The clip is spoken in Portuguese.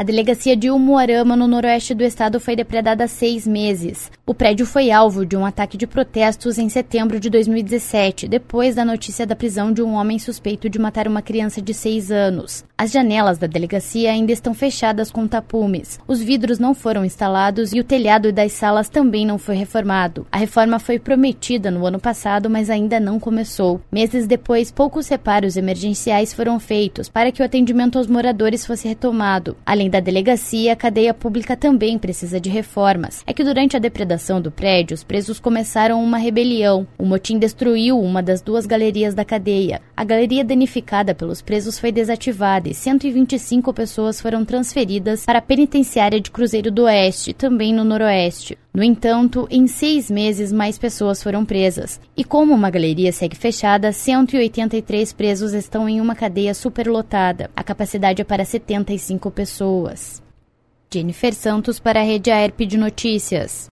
A delegacia de Umuarama, no noroeste do estado, foi depredada há 6 meses. O prédio foi alvo de um ataque de protestos em setembro de 2017, depois da notícia da prisão de um homem suspeito de matar uma criança de 6 anos. As janelas da delegacia ainda estão fechadas com tapumes. Os vidros não foram instalados e o telhado das salas também não foi reformado. A reforma foi prometida no ano passado, mas ainda não começou. Meses depois, poucos reparos emergenciais foram feitos para que o atendimento aos moradores fosse retomado. Além da delegacia, a cadeia pública também precisa de reformas. É que durante a depredação do prédio, os presos começaram uma rebelião. O motim destruiu uma das 2 galerias da cadeia. A galeria danificada pelos presos foi desativada e 125 pessoas foram transferidas para a penitenciária de Cruzeiro do Oeste, também no noroeste. No entanto, em 6 meses, mais pessoas foram presas. E como uma galeria segue fechada, 183 presos estão em uma cadeia superlotada. A capacidade é para 75 pessoas. Jennifer Santos para a Rede AERP de Notícias.